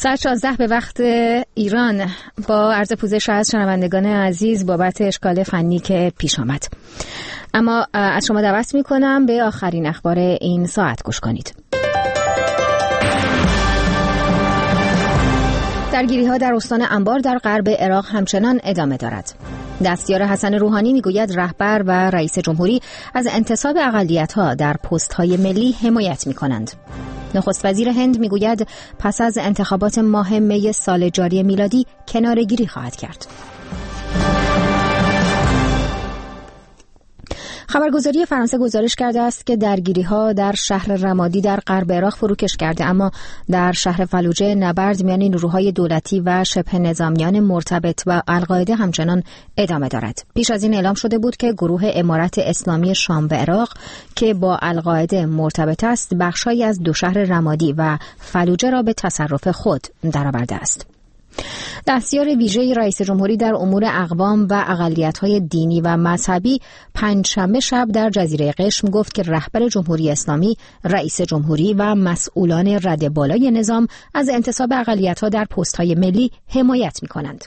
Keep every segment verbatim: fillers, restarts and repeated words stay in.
ساعت شانزده به وقت ایران. با عرض پوزش از شنوندگان عزیز بابت اشکال فنی که پیش آمد، اما از شما دعوت می کنم به آخرین اخبار این ساعت گوش کنید. درگیری ها در استان انبار در غرب عراق همچنان ادامه دارد. دستیار حسن روحانی میگوید رهبر و رئیس جمهوری از انتصاب اقلیت‌ها در پست‌های ملی حمایت می‌کنند. نخست وزیر هند میگوید پس از انتخابات ماه می سال جاری میلادی کناره‌گیری خواهد کرد. خبرگزاری فرانسه گزارش کرده است که درگیری‌ها در شهر رمادی در غرب عراق فروکش کرده، اما در شهر فلوجه نبرد میان نیروهای دولتی و شبه نظامیان مرتبط و القاعده همچنان ادامه دارد. پیش از این اعلام شده بود که گروه امارت اسلامی شام و عراق که با القاعده مرتبط است، بخش‌هایی از دو شهر رمادی و فلوجه را به تصرف خود درآورده است. دستیار ویژه رئیس جمهوری در امور اقوام و اقلیت‌های دینی و مذهبی پنجشنبه شب در جزیره قشم گفت که رهبر جمهوری اسلامی، رئیس جمهوری و مسئولان رده بالای نظام از انتصاب اقلیت‌ها در پست‌های ملی حمایت می‌کنند.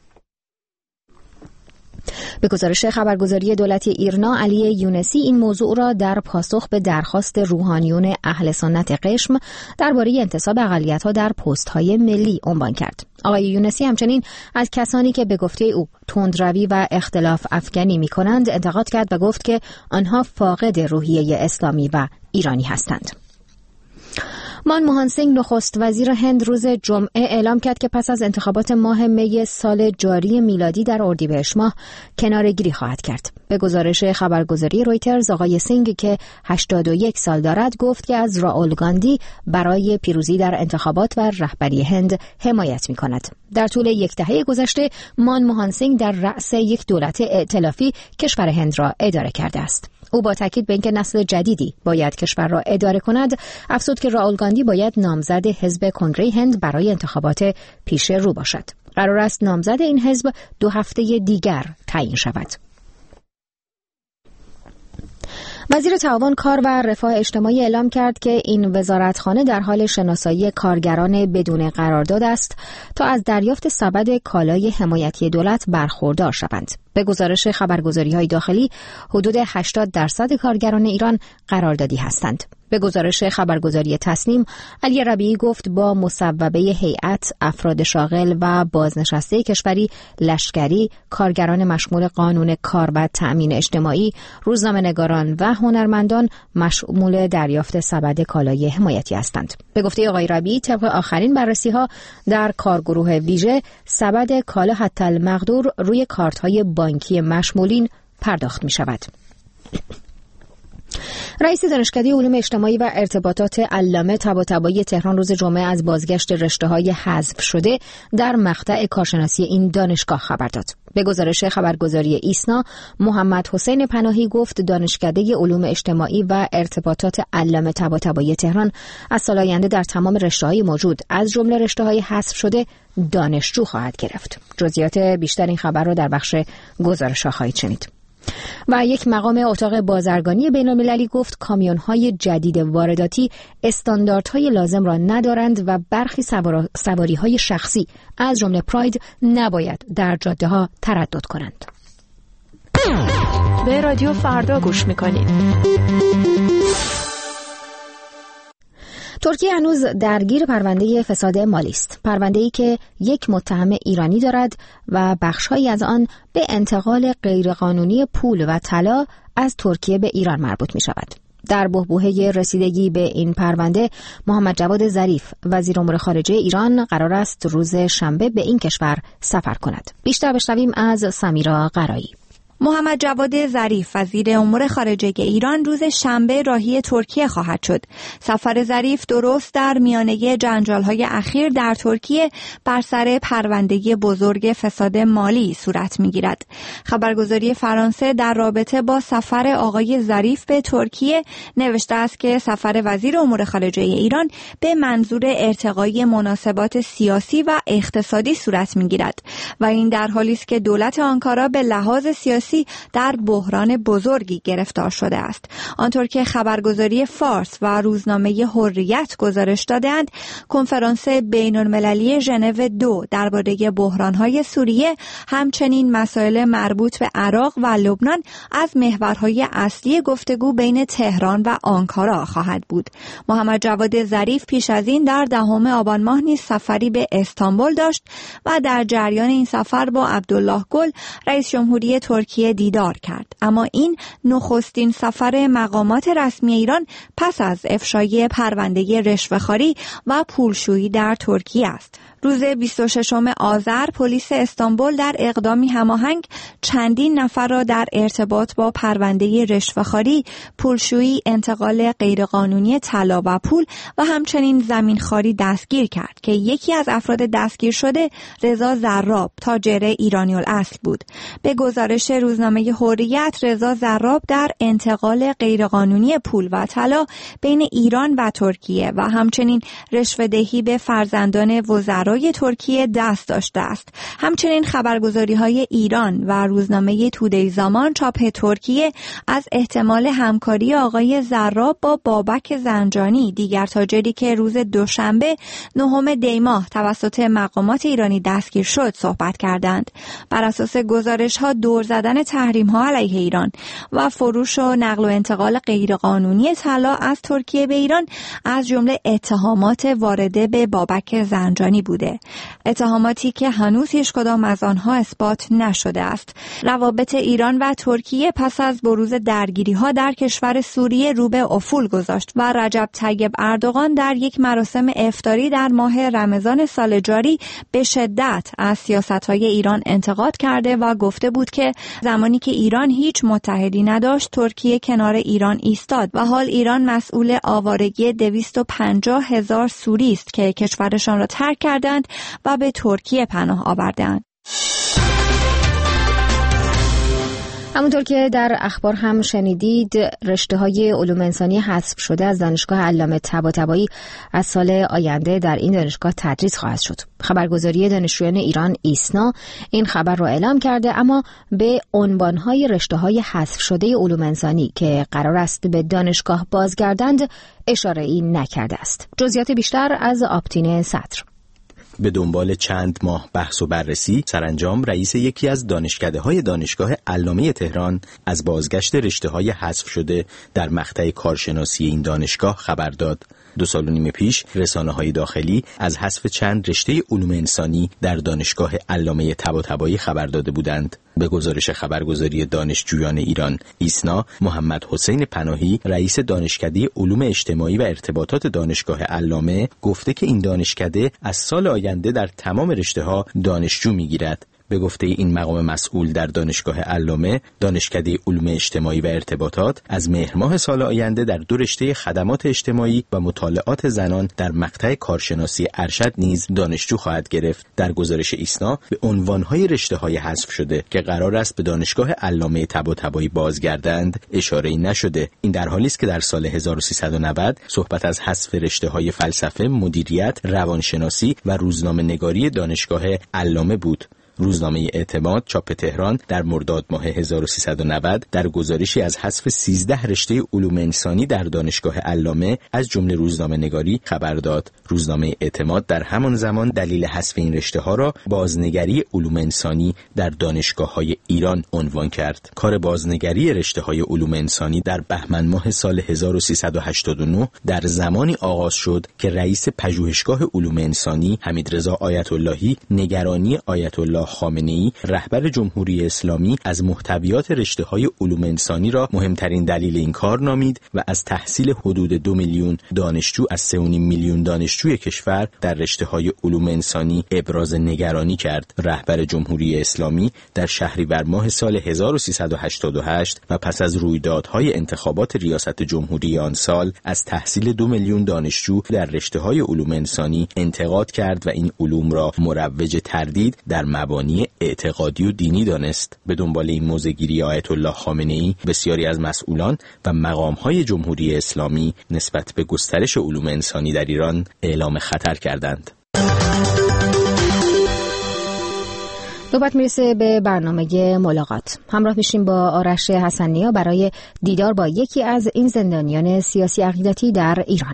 به گزارش خبرگزاری دولتی ایرنا، علی یونسی این موضوع را در پاسخ به درخواست روحانیون اهل سنت قشم درباره انتصاب اقلیت‌ها در پست‌های ملی عنوان کرد. آقای یونسی همچنین از کسانی که به گفته او تندروی و اختلاف افکنی می‌کنند انتقاد کرد و گفت که آنها فاقد روحیه اسلامی و ایرانی هستند. منموهان سینگ نخست وزیر هند روز جمعه اعلام کرد که پس از انتخابات ماه می سال جاری میلادی در اردیبهشت ماه کناره‌گیری خواهد کرد. به گزارش خبرگزاری رویترز، آقای سینگ که هشتاد و یک سال دارد گفت که از راول گاندی برای پیروزی در انتخابات و رهبری هند حمایت می‌کند. در طول یک دهه گذشته منموهان سینگ در رأس یک دولت ائتلافی کشور هند را اداره کرده است. او با تاکید به اینکه نسل جدیدی باید کشور را اداره کند افزود که راول گاندی باید نامزد حزب کنگره هند برای انتخابات پیش رو باشد. قرار است نامزد این حزب دو هفته دیگر تعیین شود. وزیر تعاون کار و رفاه اجتماعی اعلام کرد که این وزارتخانه در حال شناسایی کارگران بدون قرارداد است تا از دریافت سبد کالای حمایتی دولت برخوردار شوند. به گزارش خبرگزاری‌های داخلی، حدود هشتاد درصد کارگران ایران قراردادی هستند. به گزارش خبرگزاری تصنیم، علی ربیعی گفت با مصوبه هیئت، افراد شاغل و بازنشسته کشوری، لشکری، کارگران مشمول قانون کار و تأمین اجتماعی، روزنامه‌نگاران و هنرمندان مشمول دریافت سبد کالای حمایتی هستند. به گفته آقای ربیعی، طبق آخرین بررسی‌ها در کارگروه ویژه، سبد کالا حتی المقدور روی کارت‌های بانکی مشمولین پرداخت می‌شود. رئیس دانشکده علوم اجتماعی و ارتباطات علامه طباطبایی تهران روز جمعه از بازگشت رشته‌های حذف شده در مقطع کارشناسی این دانشگاه خبر داد. به گزارش خبرگزاری ایسنا، محمد حسین پناهی گفت دانشکده علوم اجتماعی و ارتباطات علامه طباطبایی تهران از سال آینده در تمام رشته‌های موجود از جمله رشته‌های حذف شده دانشجو خواهد گرفت. جزئیات بیشتر این خبر را در بخش گزارش‌ها خواهید شنید. و یک مقام اتاق بازرگانی بین‌المللی گفت کامیون‌های جدید وارداتی استانداردهای لازم را ندارند و برخی سواری‌های شخصی از جمله پراید نباید در جاده‌ها تردد کنند. به رادیو فردا گوش می‌کنید. ترکیه هنوز درگیر پرونده فساد مالی است. پرونده‌ای که یک متهم ایرانی دارد و بخش‌هایی از آن به انتقال غیرقانونی پول و طلا از ترکیه به ایران مربوط می‌شود. در بحبوحه رسیدگی به این پرونده، محمد جواد ظریف، وزیر امور خارجه ایران، قرار است روز شنبه به این کشور سفر کند. بیشتر بشنویم از سمیرا قرایی. محمد جواد ظریف، وزیر امور خارجه ایران، روز شنبه راهی ترکیه خواهد شد. سفر ظریف درست در میانه جنجال‌های اخیر در ترکیه بر سر پرونده بزرگ فساد مالی صورت می‌گیرد. خبرگزاری فرانسه در رابطه با سفر آقای ظریف به ترکیه نوشته است که سفر وزیر امور خارجه ایران به منظور ارتقای مناسبات سیاسی و اقتصادی صورت می‌گیرد و این در حالی است که دولت آنکارا به لحاظ سیاسی فارسی در بحران بزرگی گرفتار شده است. آنطور که خبرگزاری فارس و روزنامه حریت گزارش دادند، کنفرانس بین‌المللی ژنو دو درباره بحران‌های سوریه همچنین مسائل مربوط به عراق و لبنان از محورهای اصلی گفتگو بین تهران و آنکارا خواهد بود. محمد جواد ظریف پیش از این در دهم آبان ماه نیز سفری به استانبول داشت و در جریان این سفر با عبدالله گل رئیس جمهوری ترکیه دیدار کرد. اما این نخستین سفر مقامات رسمی ایران پس از افشای پرونده رشوه‌خواری و پولشویی در ترکیه است. روز بیست و ششم آذر پلیس استانبول در اقدامی هماهنگ چندین نفر را در ارتباط با پرونده رشوه‌خواری، پولشویی، انتقال غیرقانونی طلا و پول و همچنین زمینخواری دستگیر کرد که یکی از افراد دستگیر شده رضا زراب تاجر ایرانی الاصل بود. به گزارش روزنامه حریت، رضا زراب در انتقال غیرقانونی پول و طلا بین ایران و ترکیه و همچنین رشوه‌دهی به فرزندان وزرای ترکیه دست داشته است. همچنین خبرگزاری‌های ایران و روزنامه توده زمان چاپ ترکیه از احتمال همکاری آقای زراب با بابک زنجانی، دیگر تاجری که روز دوشنبه نهم دی ماه توسط مقامات ایرانی دستگیر شد، صحبت کردند. بر اساس گزارش‌ها دور زدن تحریم‌ها علیه ایران و فروش و نقل و انتقال غیرقانونی طلا از ترکیه به ایران از جمله اتهامات وارده به بابک زنجانی بوده. اتهاماتی که هنوز هیچ کدام از آنها اثبات نشده است. روابط ایران و ترکیه پس از بروز درگیری‌ها در کشور سوریه رو به افول گذاشت و رجب طیب اردوغان در یک مراسم افطاری در ماه رمضان سال جاری به شدت از سیاست‌های ایران انتقاد کرده و گفته بود که زمانی که ایران هیچ متحدی نداشت، ترکیه کنار ایران ایستاد و حال ایران مسئول آوارگی دویست و پنجاه هزار سوری است که کشورشان را ترک کردند و به ترکیه پناه آوردند. همونطور که در اخبار هم شنیدید، رشته‌های علوم انسانی حذف شده از دانشگاه علامه طباطبایی از سال آینده در این دانشگاه تدریس خواهد شد. خبرگزاری دانشجویان ایران ایسنا این خبر را اعلام کرده، اما به عنوان‌های رشته‌های حذف شده علوم انسانی که قرار است به دانشگاه بازگردند اشاره‌ای نکرده است. جزئیات بیشتر از آبتین صدر. به دنبال چند ماه بحث و بررسی، سرانجام رئیس یکی از دانشکده‌های دانشگاه علامه تهران از بازگشت رشته‌های حذف شده در مقطع کارشناسی این دانشگاه خبر داد. دو سال و نیم پیش رسانه‌های داخلی از حذف چند رشته علوم انسانی در دانشگاه علامه طباطبایی خبر داده بودند. به گزارش خبرگزاری دانشجویان ایران ایسنا، محمد حسین پناهی رئیس دانشکده علوم اجتماعی و ارتباطات دانشگاه علامه گفته که این دانشکده از سال آینده در تمام رشته‌ها دانشجو می‌گیرد. به گفته این مقام مسئول در دانشگاه علامه، دانشکده علوم اجتماعی و ارتباطات از مهر ماه سال آینده در دو رشته خدمات اجتماعی و مطالعات زنان در مقطع کارشناسی ارشد نیز دانشجو خواهد گرفت. در گزارش ایسنا به عنوانهای رشته‌های حذف شده که قرار است به دانشگاه علامه طباطبایی بازگردند اشاره‌ای نشده. این در حالی است که در سال هزار و سیصد و نود صحبت از حذف رشته‌های فلسفه، مدیریت، روانشناسی و روزنامه‌نگاری دانشگاه علامه بود. روزنامه اعتماد چاپ تهران در مرداد ماه هزار و سیصد و نود در گزارشی از حذف سیزده رشته علوم انسانی در دانشگاه علامه از جمله روزنامه نگاری خبر داد. روزنامه اعتماد در همان زمان دلیل حذف این رشته ها را بازنگری علوم انسانی در دانشگاه‌های ایران عنوان کرد. کار بازنگری رشته‌های علوم انسانی در بهمن ماه سال هزار و سیصد و هشتاد و نه در زمانی آغاز شد که رئیس پژوهشگاه علوم انسانی حمیدرضا آیت اللهی نگرانی آیت الله خامنه‌ای رهبر جمهوری اسلامی از محتویات رشته‌های علوم انسانی را مهمترین دلیل این کار نامید و از تحصیل حدود دو میلیون دانشجو از سه و نیم میلیون دانشجوی کشور در رشته‌های علوم انسانی ابراز نگرانی کرد. رهبر جمهوری اسلامی در شهریور ماه سال هزار و سیصد و هشتاد و هشت و پس از رویدادهای انتخابات ریاست جمهوری آن سال از تحصیل دو میلیون دانشجو در رشته‌های علوم انسانی انتقاد کرد و این علوم را مروج تردید در مبانی اعتقادی و دینی دانست. به دنبال این موضع‌گیری آیت الله خامنه‌ای بسیاری از مسئولان و مقام‌های جمهوری اسلامی نسبت به گسترش علوم انسانی در ایران اعلام خطر کردند. صحبت میرسه به برنامه ملاقات. همراه میشیم با آرش حسن‌نیا برای دیدار با یکی از این زندانیان سیاسی عقیدتی در ایران.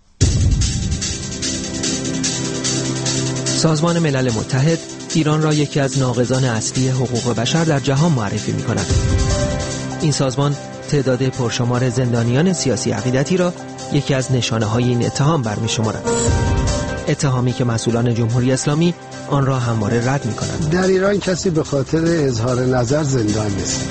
سازمان ملل متحد ایران را یکی از ناقضان اصلی حقوق بشر در جهان معرفی می‌کند. این سازمان تعداد پرشمار زندانیان سیاسی عقیدتی را یکی از نشانه‌های این اتهام برمی‌شمارد. اتهامی که مسئولان جمهوری اسلامی آن را همواره رد می‌کنند. در ایران کسی به خاطر اظهار نظر زندان نیست.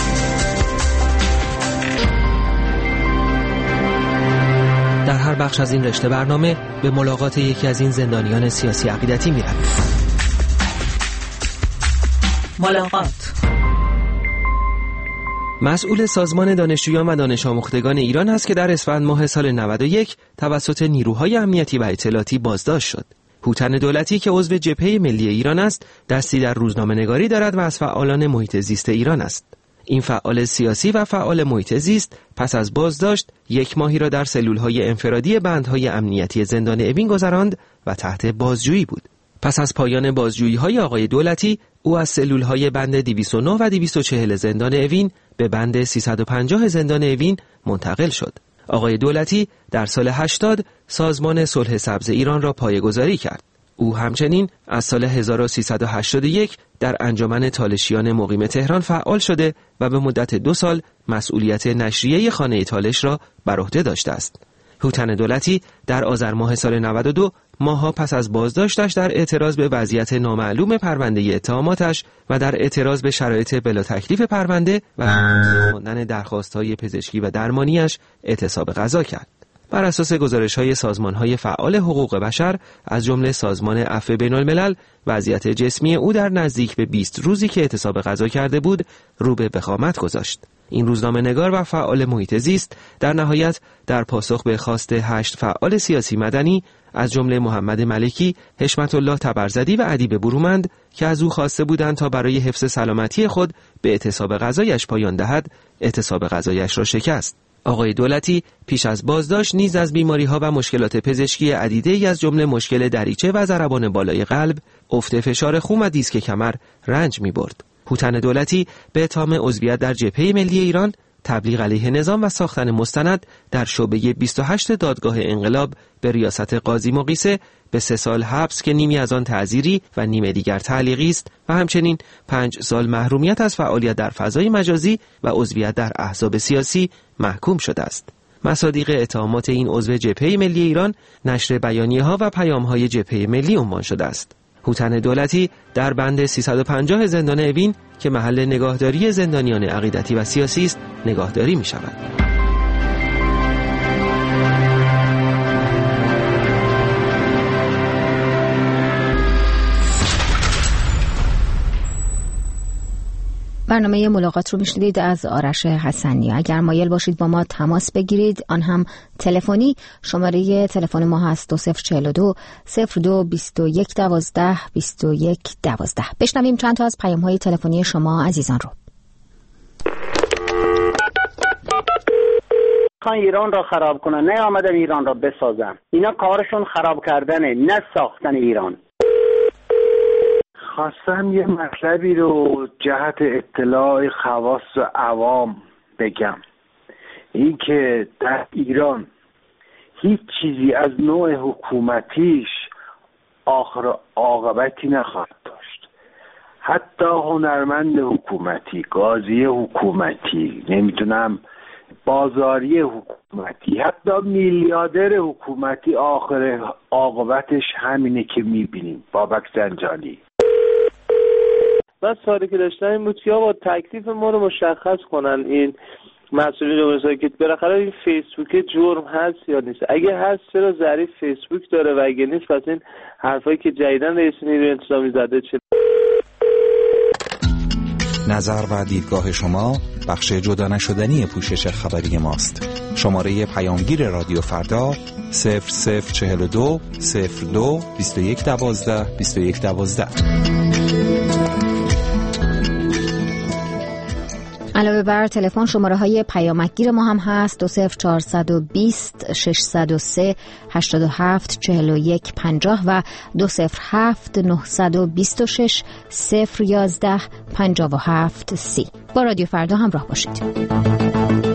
در هر بخش از این رشته برنامه به ملاقات یکی از این زندانیان سیاسی عقیدتی می‌رویم. ملاقات. مسئول سازمان دانشجویان و دانش آموختگان ایران است که در اسفند ماه سال نود و یک توسط نیروهای امنیتی و اطلاعاتی بازداشت شد. هوتن دولتی که عضو جبهه ملی ایران است، دستی در روزنامه‌نگاری دارد و از فعالان محیط زیست ایران است. این فعال سیاسی و فعال محیط زیست پس از بازداشت یک ماهی را در سلول‌های انفرادی بندهای امنیتی زندان اوین گذراند و تحت بازجویی بود. پس از پایان بازجویی‌های آقای دولتی، او از سلول‌های بند دویست و نه و دویست و چهل زندان اوین به بند سیصد و پنجاه زندان اوین منتقل شد. آقای دولتی در سال هشتاد سازمان صلح سبز ایران را پایه‌گذاری کرد. او همچنین از سال هزار و سیصد و هشتاد و یک در انجمن تالشیان مقیم تهران فعال شده و به مدت دو سال مسئولیت نشریه خانه تالش را بر عهده داشته است. هوتن دولتی در آذر ماه سال نود و دو، ماها پس از بازداشتش در اعتراض به وضعیت نامعلوم پرونده اتهاماتش و در اعتراض به شرایط بلا تکلیف پرونده و ماندن درخواست‌های پزشکی و درمانیش اعتصاب قضا کرد. بر اساس گزارش‌های سازمان‌های فعال حقوق بشر از جمله سازمان عفو بین‌الملل، وضعیت جسمی او در نزدیک به بیست روزی که اعتصاب قضا کرده بود رو به وخامت گذاشت. این روزنامه‌نگار و فعال محیط زیست در نهایت در پاسخ به خواست هشت فعال سیاسی مدنی از جمله محمد ملکی، حشمت الله تبرزدی و ادیب برومند که از او خواسته بودند تا برای حفظ سلامتی خود به اعتصاب قضایش پایان دهد، اعتصاب قضایش را شکست. آقای دولتی پیش از بازداشت نیز از بیماری‌ها و مشکلات پزشکی عدیده‌ای از جمله مشکل دریچه و ضربان بالای قلب، افت فشار خون و دیسک کمر رنج می‌برد. هوتن دولتی به اتهام عضویت در جبهه ملی ایران، تبلیغ علیه نظام و ساختن مستند در شعبه بیست و هشت دادگاه انقلاب به ریاست قاضی مقیسه به سه سال حبس که نیمی از آن تعزیری و نیمه دیگر تعلیقی است و همچنین پنج سال محرومیت از فعالیت در فضای مجازی و عضویت در احزاب سیاسی محکوم شده است. مصادیق اتهامات این عضو جبهه ملی ایران نشر بیانیه‌ها و پیام‌های جبهه ملی عنوان شده است. هوتن دولتی در بند سیصد و پنجاه زندان اوین که محل نگاهداری زندانیان عقیدتی و سیاسی است نگاهداری می شود. برنامه ملاقات رو میشنیدید از آرش حسن‌نیا. اگر مایل باشید با ما تماس بگیرید، آن هم تلفنی، شماره تلفن ما هست دو صفر چهل دو صفر دو بیست و یک دوازده بیست و یک دوازده. بشنویم چند تا از پیام‌های تلفنی شما عزیزان رو. خان ایران را خراب کنن، نه آمدن ایران را بسازن. اینا کارشون خراب کردنه، نه ساختن ایران. خواستم یه مطلبی رو جهت اطلاع خواص و عوام بگم. این که در ایران هیچ چیزی از نوع حکومتیش آخر عاقبتی نخواهد داشت. حتی هنرمند حکومتی، قاضی حکومتی، نمیدونم بازاری حکومتی، حتی میلیاردر حکومتی آخر عاقبتش همینه که میبینیم. بابک زنجانی. بس سوالی که داشتن این بود که با تکلیف ما رو مشخص کنن این مسئولین جمهوری اسلامی که بالاخره این فیسبوک جرم هست یا نیست. اگه هست چرا ظریف فیسبوک داره و اگه نیست پس این حرفایی که جدیدن رئیس نیروی انتظامی زده چه؟ نظر و دیدگاه شما بخش جدا نشدنی پوشش خبری ماست. شماره پیامگیر رادیو فردا صفر صفر چهل و دو صفر دو بیست و یک دوازده بیست و یک دوازده. علاوه بر تلفن شماره های پیامکگیر ما هم هست دو صفر چهارصد و بیست ششصد و سه هشتاد و هفت چهل و یک پنجاه و دو صفر هفت نهصد و بیست و شش صفر یازده پنجاه و هفت سی. با رادیو فردا همراه باشید.